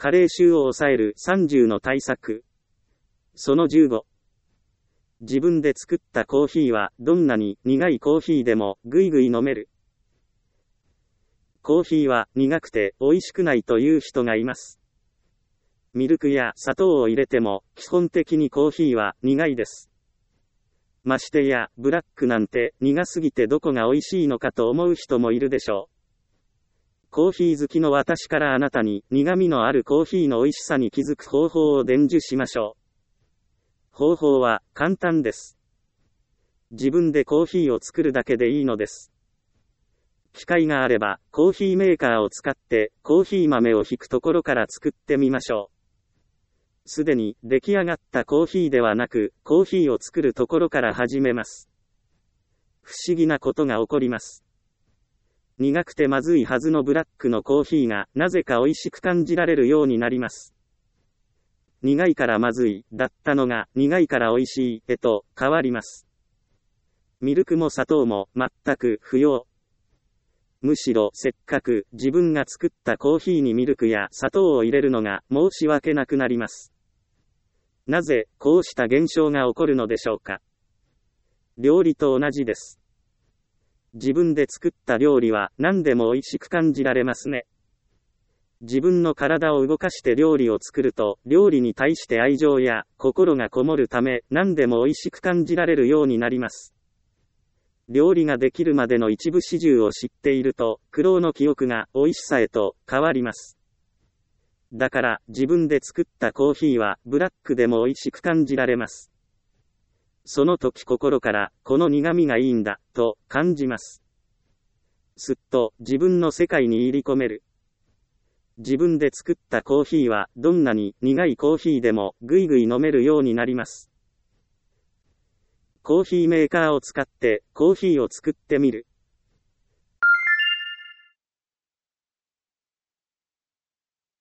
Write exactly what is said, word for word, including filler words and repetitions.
加齢臭を抑えるさんじゅうの対策。そのじゅうご。自分で作ったコーヒーはどんなに苦いコーヒーでもぐいぐい飲める。コーヒーは苦くて美味しくないという人がいます。ミルクや砂糖を入れても基本的にコーヒーは苦いです。ましてやブラックなんて苦すぎてどこが美味しいのかと思う人もいるでしょう。コーヒー好きの私からあなたに苦味のあるコーヒーの美味しさに気づく方法を伝授しましょう。方法は簡単です。自分でコーヒーを作るだけでいいのです。機会があればコーヒーメーカーを使ってコーヒー豆をひくところから作ってみましょう。すでに出来上がったコーヒーではなくコーヒーを作るところから始めます。不思議なことが起こります。苦くてまずいはずのブラックのコーヒーがなぜか美味しく感じられるようになります。苦いからまずいだったのが苦いから美味しいへと変わります。ミルクも砂糖も全く不要。むしろせっかく自分が作ったコーヒーにミルクや砂糖を入れるのが申し訳なくなります。なぜこうした現象が起こるのでしょうか。料理と同じです。自分で作った料理は何でも美味しく感じられますね。自分の体を動かして料理を作ると、料理に対して愛情や心がこもるため、何でも美味しく感じられるようになります。料理ができるまでの一部始終を知っていると、苦労の記憶が美味しさへと変わります。だから自分で作ったコーヒーはブラックでも美味しく感じられます。その時心からこの苦味がいいんだと感じます。すっと自分の世界に入り込める。自分で作ったコーヒーはどんなに苦いコーヒーでもぐいぐい飲めるようになります。コーヒーメーカーを使ってコーヒーを作ってみる。